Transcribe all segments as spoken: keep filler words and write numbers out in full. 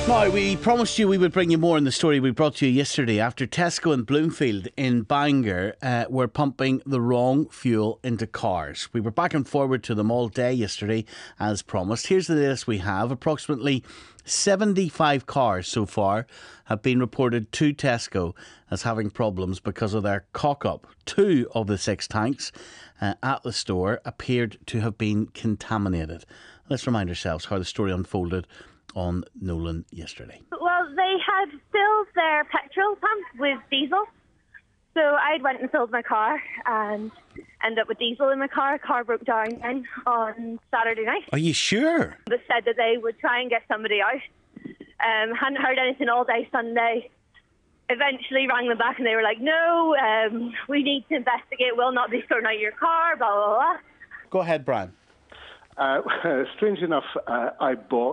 Now, we promised you we would bring you more in the story we brought to you yesterday after Tesco and Bloomfield in Bangor uh, were pumping the wrong fuel into cars. We were back and forward to them all day yesterday, as promised. Here's the latest we have. Approximately seventy-five cars so far have been reported to Tesco as having problems because of their cock-up. Two of the six tanks uh, at the store appeared to have been contaminated. Let's remind ourselves how the story unfolded on Nolan yesterday. Well, they had filled their petrol pump with diesel. So I went and filled my car and ended up with diesel in my car. Car broke down then on Saturday night. Are you sure? They said that they would try and get somebody out. Um, hadn't heard anything all day Sunday. Eventually rang them back and they were like, no, um, we need to investigate. We'll not be sorting out your car, blah, blah, blah. Go ahead, Brian. Uh, strange enough, uh, I bought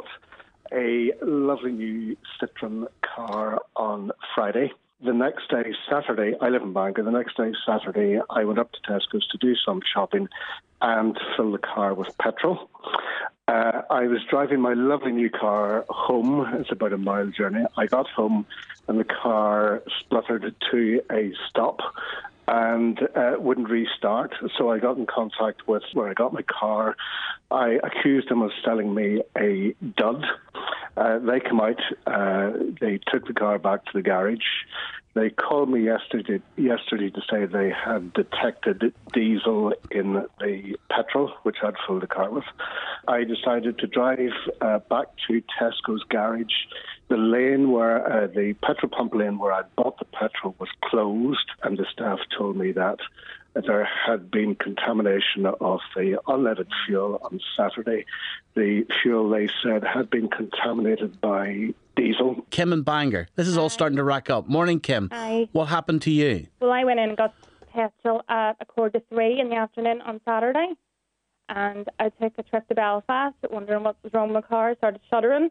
a lovely new Citroen car on Friday. The next day, Saturday, I live in Bangor. The next day, Saturday, I went up to Tesco's to do some shopping and fill the car with petrol. Uh, I was driving my lovely new car home. It's about a mile journey. I got home and the car spluttered to a stop and uh, wouldn't restart. So I got in contact with where I got my car. I accused them of selling me a dud. Uh, they come out. Uh, they took the car back to the garage. They called me yesterday yesterday to say they had detected diesel in the petrol, which I'd filled the car with. I decided to drive uh, back to Tesco's garage. The lane where, uh, the petrol pump lane where I bought the petrol was closed, and the staff told me that there had been contamination of the unleaded fuel on Saturday. The fuel, they said, had been contaminated by diesel. Kim and Bangor. This is all starting to rack up. Morning, Kim. Hi. What happened to you? Well, I went in and got petrol at a quarter to three in the afternoon on Saturday, and I took a trip to Belfast wondering what was wrong with my car. Started shuddering,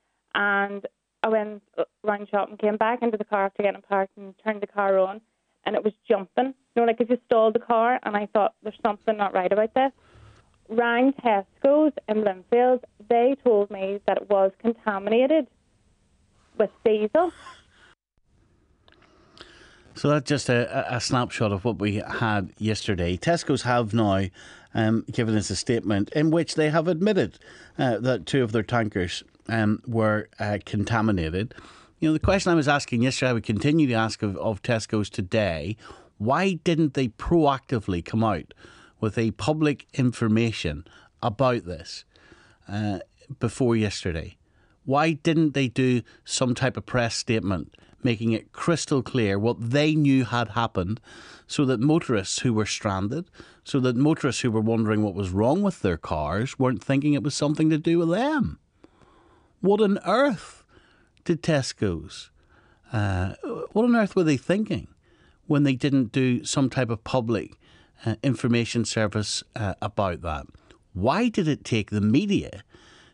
and I went round shop and came back into the car after getting parked and turned the car on, and it was jumping. You know, like if you stalled the car, and I thought, there's something not right about this. Rang Tesco's in Bloomfield. They told me that it was contaminated with diesel. So that's just a, a snapshot of what we had yesterday. Tesco's have now um, given us a statement in which they have admitted uh, that two of their tankers um, were uh, contaminated. You know, the question I was asking yesterday, I would continue to ask of, of Tesco's today, why didn't they proactively come out with a public information about this uh, before yesterday? Why didn't they do some type of press statement making it crystal clear what they knew had happened so that motorists who were stranded, so that motorists who were wondering what was wrong with their cars weren't thinking it was something to do with them? What on earth did Tesco's, uh, what on earth were they thinking when they didn't do some type of public uh, information service uh, about that? Why did it take the media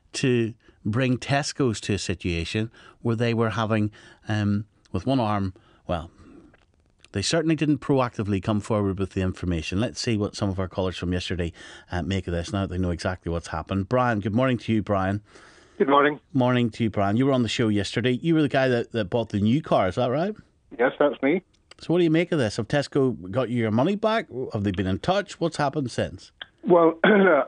to bring Tesco's to a situation where they were having, um, with one arm, well, they certainly didn't proactively come forward with the information. Let's see what some of our callers from yesterday uh, make of this now that they know exactly what's happened. Brian, good morning to you, Brian. Good morning. Morning to you, Brian. You were on the show yesterday. You were the guy that, that bought the new car, is that right? Yes, that's me. So what do you make of this? Have Tesco got you your money back? Have they been in touch? What's happened since? Well,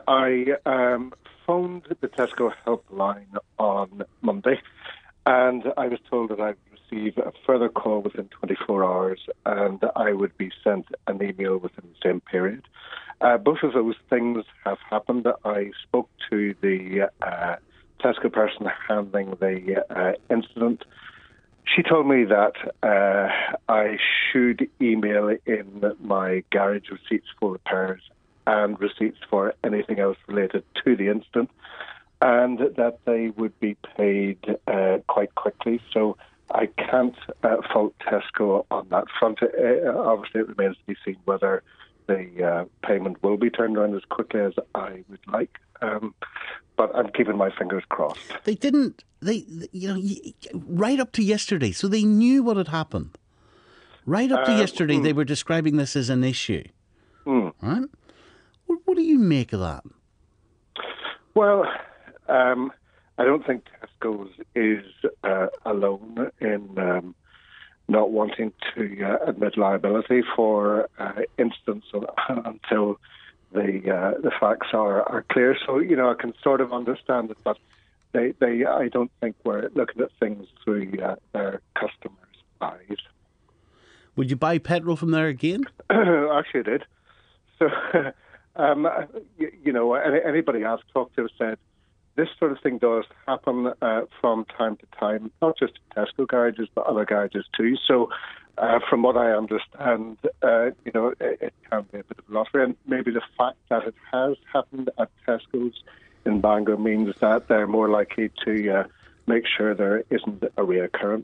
I um, phoned the Tesco helpline on Monday, and I was told that I would receive a further call within twenty-four hours, and I would be sent an email within the same period. Uh, both of those things have happened. I spoke to the uh, Tesco person handling the uh, incident. She told me that uh, I should email in my garage receipts for repairs and receipts for anything else related to the incident, and that they would be paid uh, quite quickly. So I can't uh, fault Tesco on that front. Uh, obviously, it remains to be seen whether the uh, payment will be turned around as quickly as I would like. Um, but I'm keeping my fingers crossed. They didn't, they, you know, right up to yesterday, so they knew what had happened. Right up to uh, yesterday, mm. they were describing this as an issue. Mm. Right? What, what do you make of that? Well, um, I don't think Tesco's is uh, alone in um, not wanting to uh, admit liability for uh, incidents until the uh, the facts are, are clear. So, you know, I can sort of understand it, but they, they I don't think we're looking at things through uh, their customers' eyes. Would you buy petrol from there again? Actually, I did. So, um, you, you know, anybody I've talked to said this sort of thing does happen uh, from time to time, not just in Tesco garages, but other garages too. So, uh, from what I understand, uh, you know, it, it can be a bit of a lottery. And maybe the fact that it has happened at Tesco's in Bangor means that they're more likely to uh, make sure there isn't a reoccurrence.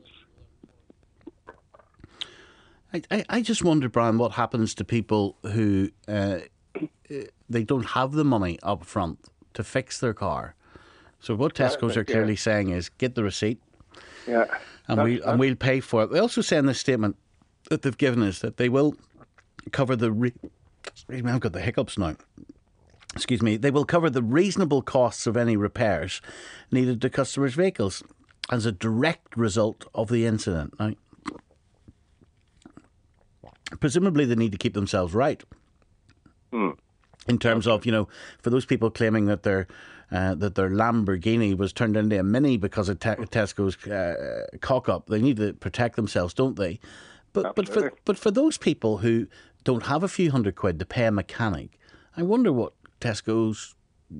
I, I, I just wonder, Brian, what happens to people who uh, they don't have the money up front to fix their car. So what Tesco's are clearly yeah. saying is, get the receipt, yeah, and we and we'll pay for it. They also say in this statement that they've given us that they will cover the. Re- I've got the hiccups now. Excuse me. They will cover the reasonable costs of any repairs needed to customers' vehicles as a direct result of the incident. Now, presumably, they need to keep themselves right. Hmm. In terms of, you know, for those people claiming that their uh, that their Lamborghini was turned into a Mini because of te- Tesco's uh, cock up, they need to protect themselves, don't they? But but for but for those people who don't have a few hundred quid to pay a mechanic, I wonder what Tesco's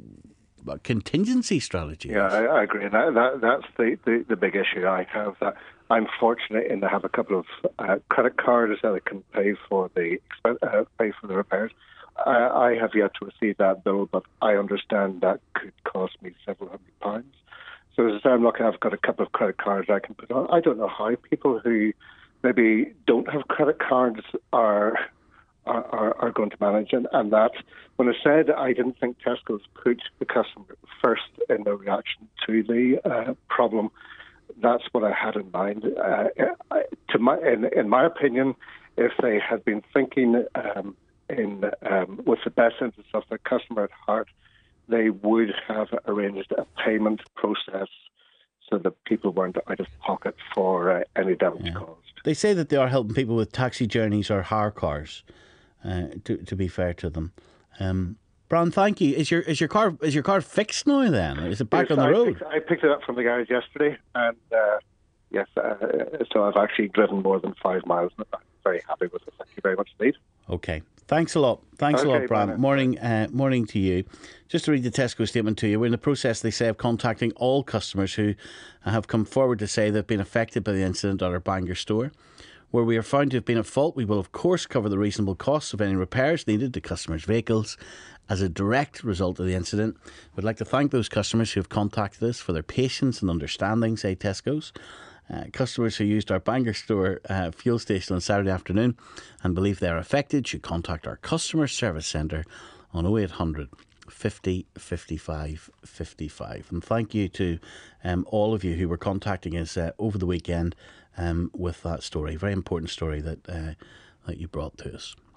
contingency strategy is. Yeah, I, I agree. That, that that's the, the, the big issue I have. That I'm fortunate in to have a couple of uh, credit cards that I can pay for the uh, pay for the repairs. I, I have yet to receive that bill, but I understand that could cost me several hundred pounds. So as I say, I'm lucky I've got a couple of credit cards I can put on. I don't know how people who maybe don't have credit cards are are, are, are going to manage. And, and that, when I said I didn't think Tesco's put the customer first in their reaction to the uh, problem, that's what I had in mind. Uh, to my, in, in my opinion, if they had been thinking um, in um, with the best interests of their customer at heart, they would have arranged a payment process so that people weren't out of pocket for uh, any damage yeah. caused. They say that they are helping people with taxi journeys or hire cars. Uh, to to be fair to them, um, Brian, thank you. Is your is your car is your car fixed now? Then is it back yes, on the I road? Picked, I picked it up from the garage yesterday, and uh, yes, uh, so I've actually driven more than five miles. I'm very happy with it. Thank you very much indeed. Okay, thanks a lot. Thanks okay, a lot, Brian. Bye. Morning, uh, morning to you. Just to read the Tesco statement to you, we're in the process, they say, of contacting all customers who have come forward to say they've been affected by the incident at our Bangor store. Where we are found to have been at fault, we will of course cover the reasonable costs of any repairs needed to customers' vehicles as a direct result of the incident. We'd like to thank those customers who have contacted us for their patience and understanding, say Tesco's. Uh, customers who used our Bangor store uh, fuel station on Saturday afternoon and believe they are affected should contact our customer service centre on oh eight hundred fifty fifty-five fifty-five. And thank you to um, all of you who were contacting us uh, over the weekend um, with that story. Very important story that uh, that you brought to us.